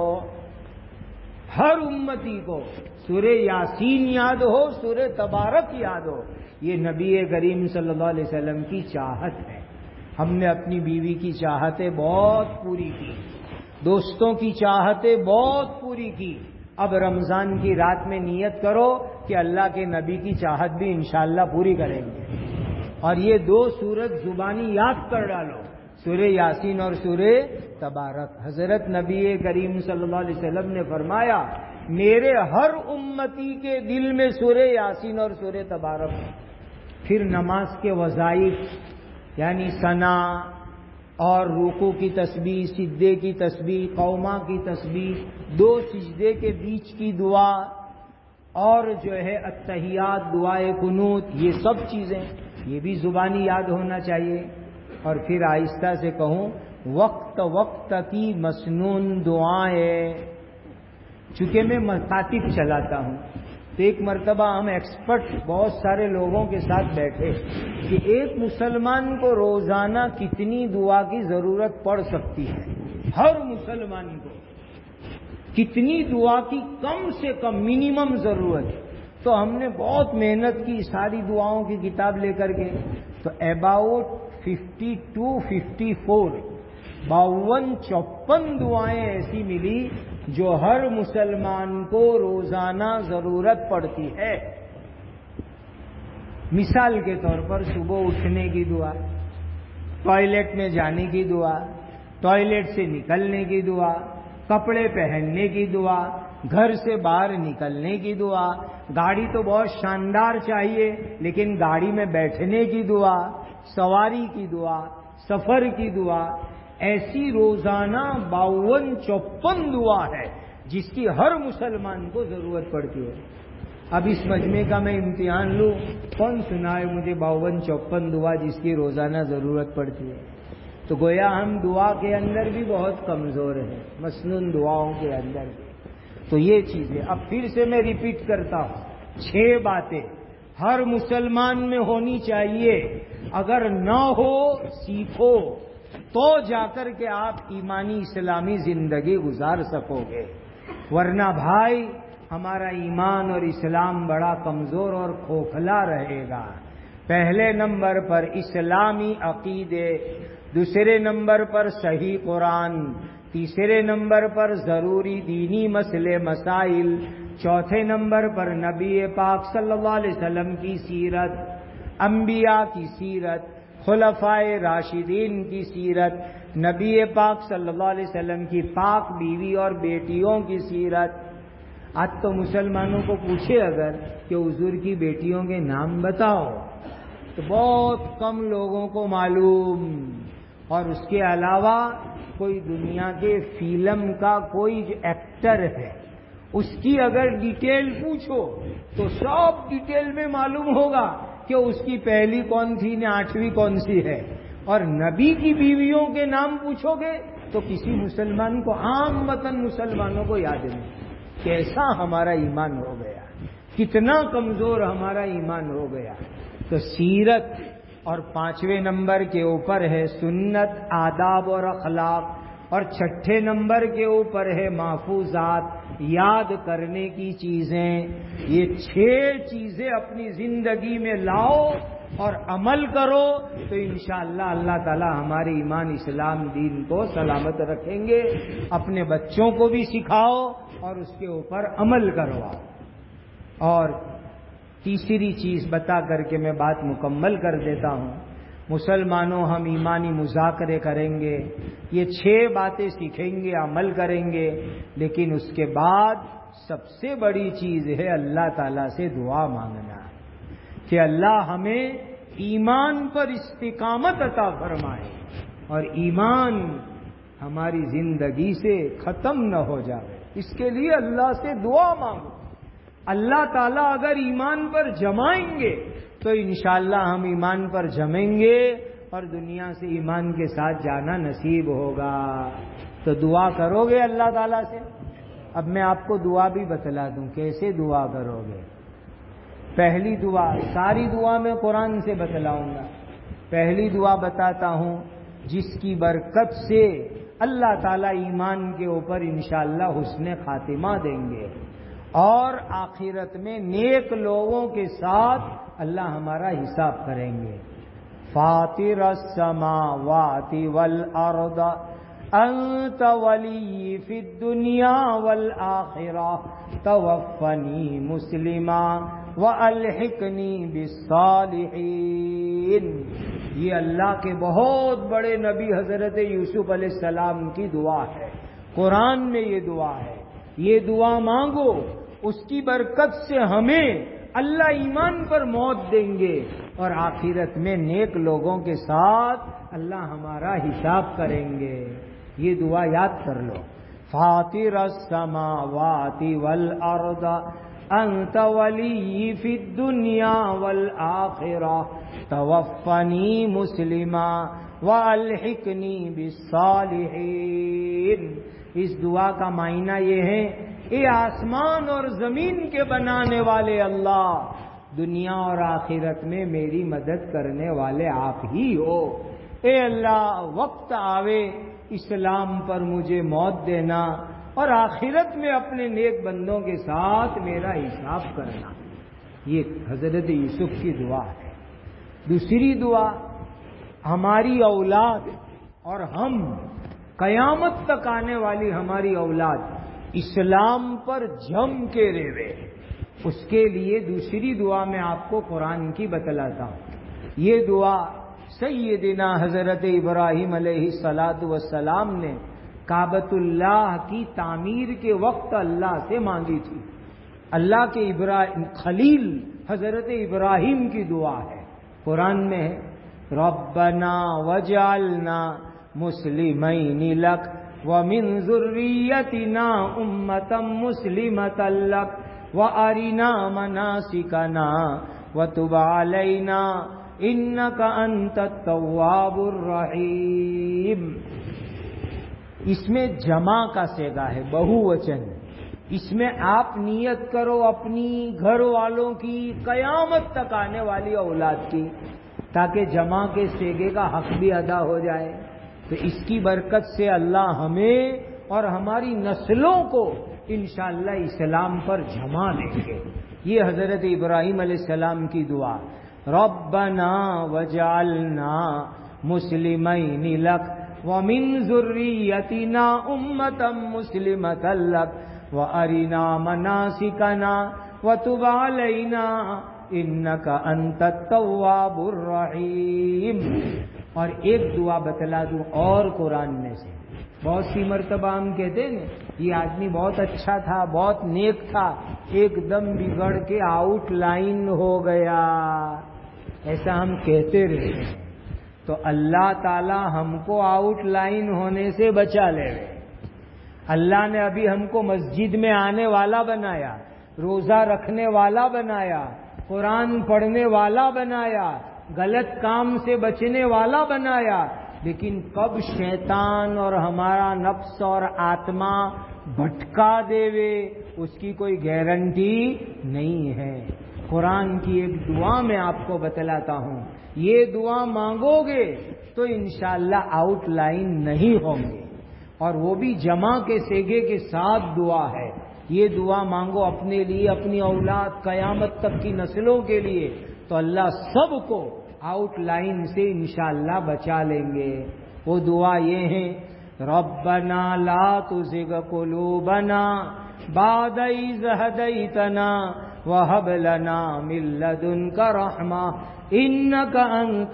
ہر امتی کو سورہ یاسین یاد ہو، سورہ تبارک یاد ہو. یہ نبی کریم صلی اللہ علیہ وسلم کی چاہت ہے. ہم نے اپنی بیوی کی چاہتیں بہت پوری کی، دوستوں کی چاہتیں بہت پوری کی. اب رمضان کی رات میں نیت کرو کہ اللہ کے نبی کی چاہت بھی انشاءاللہ پوری کریں گے. اور یہ دو سورت زبانی یاد کر ڈالو، سورہ یاسین اور سورہ تبارک. حضرت نبی کریم صلی اللہ علیہ وسلم نے فرمایا، میرے ہر امتی کے دل میں سورہ یاسین اور سورہ تبارک. پھر نماز کے وظائف، یعنی ثنا اور رکوع کی تسبیح، سجدے کی تسبیح، قوما کی تسبیح، دو سجدے کے بیچ کی دعا، اور جو ہے التحیات، دعائے قنوت، یہ سب چیزیں یہ بھی زبانی یاد ہونا چاہیے. اور پھر آہستہ سے کہوں، وقت وقت کی مسنون دعائیں. چونکہ میں مکاتب چلاتا ہوں تو ایک مرتبہ ہم ایکسپرٹ بہت سارے لوگوں کے ساتھ بیٹھے کہ ایک مسلمان کو روزانہ کتنی دعا کی ضرورت پڑ سکتی ہے. ہر مسلمان کو کتنی دعا کی کم سے کم منیمم ضرورت ہے. تو ہم نے بہت محنت کی ساری دعاؤں کی کتاب لے کر کے، تو about fifty two fifty four باون چوپن دعائیں ایسی ملی جو ہر مسلمان کو روزانہ ضرورت پڑتی ہے. مثال کے طور پر صبح اٹھنے کی دعا، ٹوائلٹ میں جانے کی دعا، ٹوائلٹ سے نکلنے کی دعا، کپڑے پہننے کی دعا، گھر سے باہر نکلنے کی دعا. گاڑی تو بہت شاندار چاہیے لیکن گاڑی میں بیٹھنے کی دعا، سواری کی دعا، سفر کی دعا. ایسی روزانہ باون چوپن دعا ہے جس کی ہر مسلمان کو ضرورت پڑتی ہے. اب اس مجمع کا میں امتحان لوں، کون سنائے مجھے باون چوپن دعا جس کی روزانہ ضرورت پڑتی ہے؟ تو گویا ہم دعا کے اندر بھی بہت کمزور ہیں، مسنون دعاؤں کے اندر بھی. تو یہ چیزیں اب پھر سے میں ریپیٹ کرتا ہوں، چھ باتیں ہر مسلمان میں ہونی چاہیے. اگر نہ ہو سیکھو تو جا کر کے آپ ایمانی اسلامی زندگی گزار سکو گے، ورنہ بھائی ہمارا ایمان اور اسلام بڑا کمزور اور کھوکھلا رہے گا. پہلے نمبر پر اسلامی عقیدے، دوسرے نمبر پر صحیح قرآن، تیسرے نمبر پر ضروری دینی مسئلے مسائل، چوتھے نمبر پر نبی پاک صلی اللہ علیہ وسلم کی سیرت، انبیاء کی سیرت، خلفائے راشدین کی سیرت، نبی پاک صلی اللہ علیہ وسلم کی پاک بیوی اور بیٹیوں کی سیرت. آج تو مسلمانوں کو پوچھے اگر کہ حضور کی بیٹیوں کے نام بتاؤ تو بہت کم لوگوں کو معلوم. اور اس کے علاوہ کوئی دنیا کے فلم کا کوئی جو ایکٹر ہے اس کی اگر ڈیٹیل پوچھو تو سب ڈیٹیل میں معلوم ہوگا کہ اس کی پہلی کون تھی نے آٹھویں کون سی ہے، اور نبی کی بیویوں کے نام پوچھو گے تو کسی مسلمان کو، عام وطن مسلمانوں کو یاد نہیں۔ کیسا ہمارا ایمان ہو گیا، کتنا کمزور ہمارا ایمان ہو گیا۔ تو سیرت، اور پانچویں نمبر کے اوپر ہے سنت، آداب اور اخلاق، اور چھٹے نمبر کے اوپر ہے محفوظات، یاد کرنے کی چیزیں۔ یہ چھ چیزیں اپنی زندگی میں لاؤ اور عمل کرو تو انشاءاللہ اللہ تعالی ہمارے ایمان اسلام دین کو سلامت رکھیں گے۔ اپنے بچوں کو بھی سکھاؤ اور اس کے اوپر عمل کرواؤ۔ اور تیسری چیز بتا کر کے میں بات مکمل کر دیتا ہوں، مسلمانوں ہم ایمانی مذاکرے کریں گے، یہ چھ باتیں سیکھیں گے، عمل کریں گے، لیکن اس کے بعد سب سے بڑی چیز ہے اللہ تعالیٰ سے دعا مانگنا کہ اللہ ہمیں ایمان پر استقامت عطا فرمائے اور ایمان ہماری زندگی سے ختم نہ ہو جائے۔ اس کے لیے اللہ سے دعا مانگو۔ اللہ تعالیٰ اگر ایمان پر جمائیں گے تو انشاءاللہ ہم ایمان پر جمیں گے اور دنیا سے ایمان کے ساتھ جانا نصیب ہوگا۔ تو دعا کرو گے اللہ تعالیٰ سے؟ اب میں آپ کو دعا بھی بتلا دوں کیسے دعا کرو گے۔ پہلی دعا، ساری دعا میں قرآن سے بتلاؤں گا، پہلی دعا بتاتا ہوں جس کی برکت سے اللہ تعالیٰ ایمان کے اوپر انشاءاللہ حسن خاتمہ دیں گے اور آخرت میں نیک لوگوں کے ساتھ اللہ ہمارا حساب کریں گے۔ فاطر السماوات والارض انت ولی فی الدنیا والآخرہ توفنی مسلما والحقنی بالصالحین۔ یہ اللہ کے بہت بڑے نبی حضرت یوسف علیہ السلام کی دعا ہے، قرآن میں یہ دعا ہے۔ یہ دعا مانگو، اس کی برکت سے ہمیں اللہ ایمان پر موت دیں گے اور آخرت میں نیک لوگوں کے ساتھ اللہ ہمارا حساب کریں گے۔ یہ دعا یاد کر لو، فاطر السماوات والارض انت ولی فی الدنیا والآخرہ توفنی مسلما والحقنی بالصالحین۔ اس دعا کا معنی یہ ہے، اے آسمان اور زمین کے بنانے والے اللہ، دنیا اور آخرت میں میری مدد کرنے والے آپ ہی ہو۔ اے اللہ، وقت آوے اسلام پر مجھے موت دینا اور آخرت میں اپنے نیک بندوں کے ساتھ میرا حساب کرنا۔ یہ حضرت یوسف کی دعا ہے۔ دوسری دعا، ہماری اولاد اور ہم، قیامت تک آنے والی ہماری اولاد اسلام پر جم کے رہے، اس کے لیے دوسری دعا میں آپ کو قرآن کی بتلاتا ہوں۔ یہ دعا سیدنا حضرت ابراہیم علیہ الصلاۃ والسلام نے کعبۃ اللہ کی تعمیر کے وقت اللہ سے مانگی تھی۔ اللہ کے ابراہیم خلیل حضرت ابراہیم کی دعا ہے، قرآن میں ہے، ربنا وجعلنا مسلمین لک ومن ذریتنا امۃ مسلمۃ لک وارنا مناسکنا وتب علینا انک انت التواب الرحیم۔ اس میں جمع کا صیغہ ہے، بہو وچن۔ اس میں آپ نیت کرو اپنی، گھر والوں کی، قیامت تک آنے والی اولاد کی، تاکہ جمع کے صیغے کا حق بھی ادا ہو جائے۔ تو اس کی برکت سے اللہ ہمیں اور ہماری نسلوں کو انشاءاللہ اسلام پر جما دیں گے۔ یہ حضرت ابراہیم علیہ السلام کی دعا، ربنا وجعلنا مسلمین لک ومن ذریتنا امۃ مسلمۃ لک وارنا مناسکنا وتب علینا انک انت التواب الرحیم۔ اور ایک دعا بتلا دوں اور قرآن میں سے، بہت سی مرتبہ ہم کہتے ہیں یہ آدمی بہت اچھا تھا، بہت نیک تھا، ایک دم بگڑ کے آؤٹ لائن ہو گیا، ایسا ہم کہتے رہتے ہیں۔ تو اللہ تعالی ہم کو آؤٹ لائن ہونے سے بچا لے۔ اللہ نے ابھی ہم کو مسجد میں آنے والا بنایا، روزہ رکھنے والا بنایا، قرآن پڑھنے والا بنایا، غلط کام سے بچنے والا بنایا، لیکن کب شیطان اور ہمارا نفس اور آتما بھٹکا دیوے اس کی کوئی گارنٹی نہیں ہے۔ قرآن کی ایک دعا میں آپ کو بتلاتا ہوں، یہ دعا مانگو گے تو انشاءاللہ آؤٹ لائن نہیں ہوں گے، اور وہ بھی جمع کے سیگے کے ساتھ دعا ہے۔ یہ دعا مانگو اپنے لیے، اپنی اولاد، قیامت تک کی نسلوں کے لیے، تو اللہ سب کو آؤٹ لائن سے انشاءاللہ بچا لیں گے۔ وہ دعا یہ ہے، ربنا لا تزغ قلوبنا بعد اذ ہدیتنا وہب لنا من لدنک رحمہ انک انت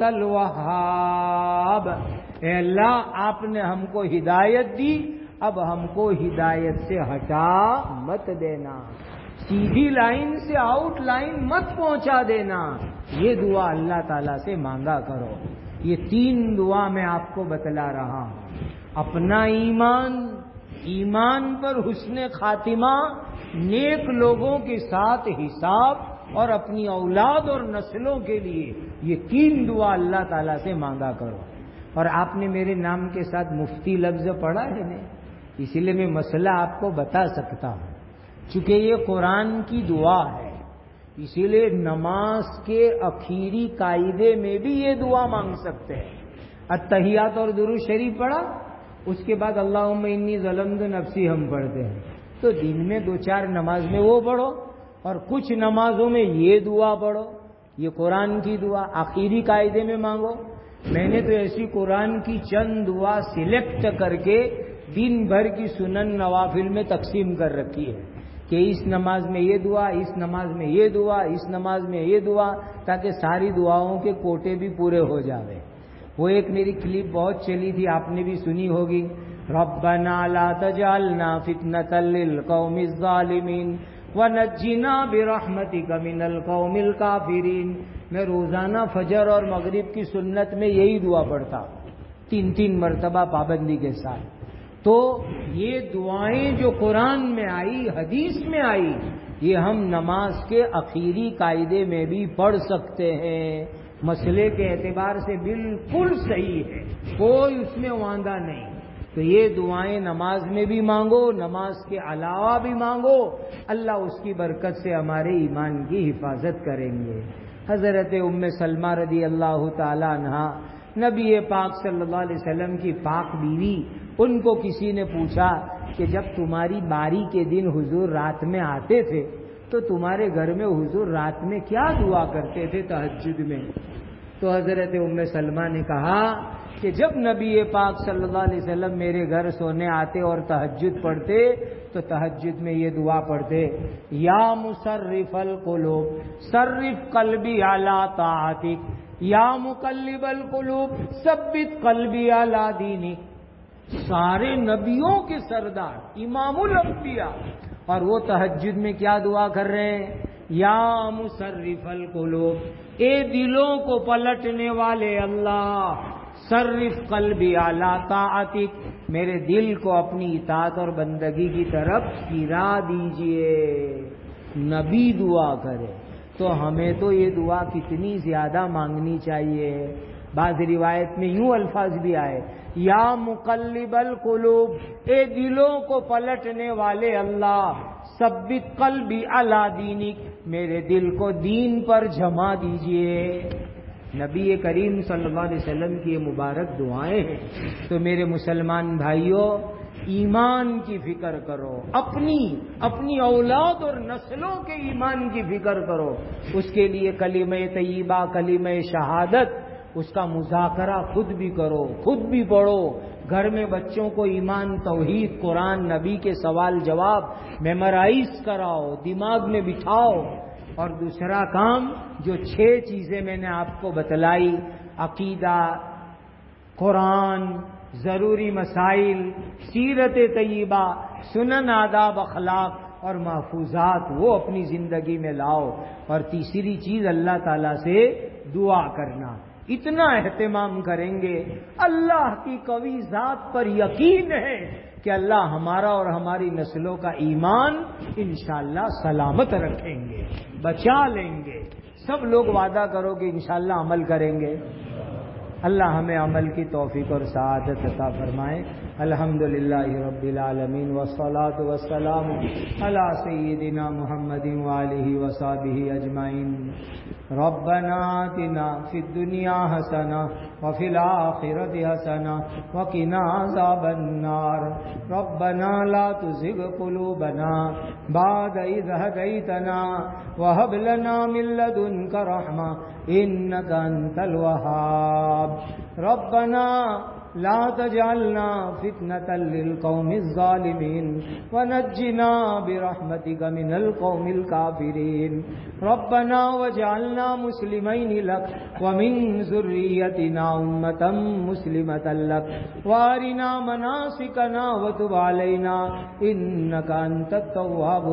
الوہاب۔ اے اللہ، آپ نے ہم کو ہدایت دی، اب ہم کو ہدایت سے ہٹا مت دینا، سیدھی لائن سے آؤٹ لائن مت پہنچا دینا۔ یہ دعا اللہ تعالیٰ سے مانگا کرو۔ یہ تین دعا میں آپ کو بتلا رہا ہوں۔ اپنا ایمان، ایمان پر حسن خاتمہ، نیک لوگوں کے ساتھ حساب، اور اپنی اولاد اور نسلوں کے لیے یہ تین دعا اللہ تعالیٰ سے مانگا کرو۔ اور آپ نے میرے نام کے ساتھ مفتی لفظ پڑھا ہے نا، اسی لیے میں مسئلہ آپ کو بتا سکتا ہوں، چونکہ یہ قرآن کی دعا ہے، اسی لیے نماز کے اخیری قاعدے میں بھی یہ دعا مانگ سکتے ہیں۔ التحیات اور درود شریف پڑھا، اس کے بعد اللہم انی ظلمت نفسی ہم پڑھتے ہیں، تو دن میں دو چار نماز میں وہ پڑھو، اور کچھ نمازوں میں یہ دعا پڑھو۔ یہ قرآن کی دعا آخری قاعدے میں مانگو۔ میں نے تو ایسی قرآن کی چند دعا سلیکٹ کر کے دن بھر کی سنن نوافل میں تقسیم کر رکھی ہے کہ اس نماز میں یہ دعا، اس نماز میں یہ دعا، اس نماز میں یہ دعا، تاکہ ساری دعاؤں کے کوٹے بھی پورے ہو جاوے۔ وہ ایک میری کلپ بہت چلی تھی، آپ نے بھی سنی ہوگی، ربنا لا تجعلنا فتنة للقوم الظالمین وَنَجِّنَا بِرَحْمَتِكَ مِنَ الْقَوْمِ الْكَافِرِينَ۔ میں روزانہ فجر اور مغرب کی سنت میں یہی دعا پڑھتا ہوں، تین تین مرتبہ پابندی کے ساتھ۔ تو یہ دعائیں جو قرآن میں آئی، حدیث میں آئی، یہ ہم نماز کے اخیری قاعدے میں بھی پڑھ سکتے ہیں۔ مسئلے کے اعتبار سے بالکل صحیح ہے، کوئی اس میں واندا نہیں۔ تو یہ دعائیں نماز میں بھی مانگو، نماز کے علاوہ بھی مانگو، اللہ اس کی برکت سے ہمارے ایمان کی حفاظت کریں گے۔ حضرت ام سلمہ رضی اللہ تعالی عنہا، نبی پاک صلی اللہ علیہ وسلم کی پاک بیوی، ان کو کسی نے پوچھا کہ جب تمہاری باری کے دن حضور رات میں آتے تھے تو تمہارے گھر میں حضور رات میں کیا دعا کرتے تھے تہجد میں؟ تو حضرت ام سلمہ نے کہا کہ جب نبی پاک صلی اللہ علیہ وسلم میرے گھر سونے آتے اور تہجد پڑھتے تو تہجد میں یہ دعا پڑھتے، یا مصرف القلوب صرف قلبی علی طاعتک یا مقلب القلوب ثبت قلبی علی دینک۔ سارے نبیوں کے سردار، امام الانبیاء، اور وہ تہجد میں کیا دعا کر رہے ہیں؟ یا مصرف القلوب، اے دلوں کو پلٹنے والے اللہ، صرف قلبی علی طاعتک، میرے دل کو اپنی اطاعت اور بندگی کی طرف پھرا دیجئے۔ نبی دعا کرے تو ہمیں تو یہ دعا کتنی زیادہ مانگنی چاہیے۔ بعض روایت میں یوں الفاظ بھی آئے، یا مقلب القلوب، اے دلوں کو پلٹنے والے اللہ، ثبت قلبی علی دینک، میرے دل کو دین پر جما دیجئے۔ نبی کریم صلی اللہ علیہ وسلم کی یہ مبارک دعائیں ہیں۔ تو میرے مسلمان بھائیوں، ایمان کی فکر کرو، اپنی اپنی اولاد اور نسلوں کے ایمان کی فکر کرو، اس کے لیے کلمہ طیبہ، کلمہ شہادت، اس کا مذاکرہ خود بھی کرو، خود بھی پڑھو، گھر میں بچوں کو ایمان، توحید، قرآن، نبی کے سوال جواب میمورائز کراؤ، دماغ میں بٹھاؤ۔ اور دوسرا کام جو چھ چیزیں میں نے آپ کو بتلائی، عقیدہ، قرآن، ضروری مسائل، سیرت طیبہ، سنن، آداب، اخلاق اور محفوظات، وہ اپنی زندگی میں لاؤ۔ اور تیسری چیز اللہ تعالیٰ سے دعا کرنا۔ اتنا اہتمام کریں گے، اللہ کی قوی ذات پر یقین ہے کہ اللہ ہمارا اور ہماری نسلوں کا ایمان انشاءاللہ سلامت رکھیں گے، بچا لیں گے۔ سب لوگ وعدہ کرو کہ انشاءاللہ عمل کریں گے. اللہ ہمیں عمل کی توفیق اور سعادت عطا فرمائے. الحمدللہ رب العالمین والصلاة والسلام علی سیدنا محمد وآلہ وصحبہ اجمعین. ربنا آتنا فی الدنیا حسنہ وفی الآخرۃ حسنہ وقنا عذاب النار. ربنا لا تزغ قلوبنا بعد إذ هديتنا وهب لنا من لدنك رحمة إنك أنت الوهاب. ربنا لا تجعلنا فتنة للقوم الظالمين ونجنا برحمتك من القوم الكافرين. ربنا واجعلنا مسلمين لك ومن ذريتنا أمة مسلمة لك وارنا مناسكنا وتب علينا إنك أنت التواب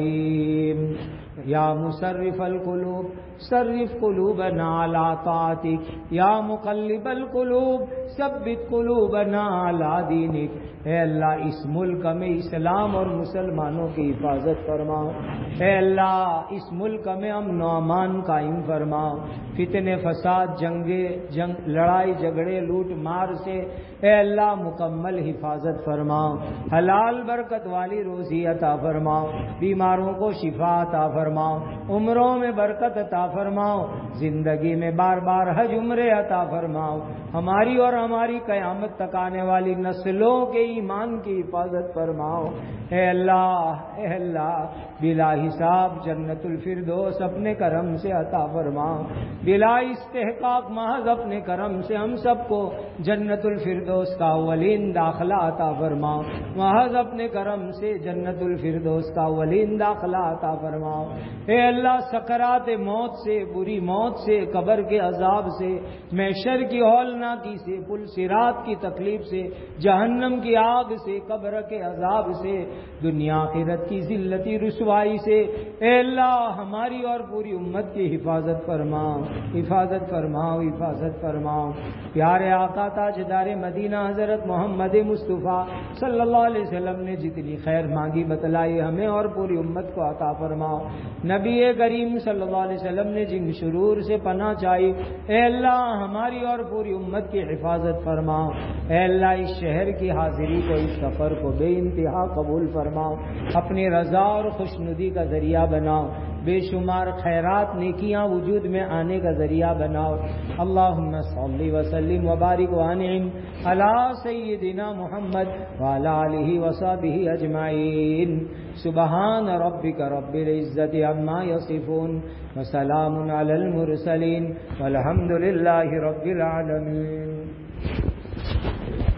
الرحيم. یا مصرف القلوب صرف قلوبنا على طاعتك. یا مقلب القلوب ثبت قلوبنا على دينك. اے اللہ اس ملک میں اسلام اور مسلمانوں کی حفاظت فرماؤ. اے اللہ اس ملک میں امن و امان قائم فرماؤ. فتنے فساد جنگے جنگ لڑائی جھگڑے لوٹ مار سے اے اللہ مکمل حفاظت فرماؤ. حلال برکت والی روزی عطا فرماؤ. بیماروں کو شفا عطا فرماؤ. عمروں میں برکت عطا فرماؤ. زندگی میں بار بار حج عمرے عطا فرماؤ. ہماری اور ہماری قیامت تک آنے والی نسلوں کے ایمان کی حفاظت فرماؤ. اے اللہ اے اللہ بلا حساب جنت الفردوس اپنے کرم سے عطا فرماؤ. بلا استحقاق محض اپنے کرم سے ہم سب کو جنت الفردوس کا اولین داخلہ عطا فرماؤ. محض اپنے کرم سے جنت الفردوس کا اولین داخلہ عطا فرماؤ. اے اللہ سکرات موت سے بری موت سے قبر کے عذاب سے محشر کی ہولناکی سے پل صراط کی تکلیف سے جہنم کی آگ سے قبر کے عذاب سے دنیا آخرت کی ذلتی رسوائی سے اے اللہ ہماری اور پوری امت کی حفاظت فرماؤ حفاظت فرماؤ حفاظت فرماؤ. پیارے آقا تاجدار مدینہ حضرت محمد مصطفیٰ صلی اللہ علیہ وسلم نے جتنی خیر مانگی بتلائی ہمیں اور پوری امت کو عطا فرماؤ. نبی کریم صلی اللہ علیہ وسلم نے جن شرور سے پناہ چاہی اے اللہ ہماری اور پوری امت کی حفاظت فرماؤ. اے اللہ اس شہر کی حاضری کو اس سفر کو بے انتہا قبول فرماؤ. اپنی رضا اور خوشنودی کا ذریعہ بناؤ. بے شمار خیرات نیکیاں وجود میں آنے کا ذریعہ بناؤ. اللہم صلی وسلم وبارک وانعم علی سیدنا محمد وعلی آلہ وصحبہ اجمعین. سبحان ربک رب العزت عما یصفون وسلام علی المرسلین والحمد للہ رب العالمین.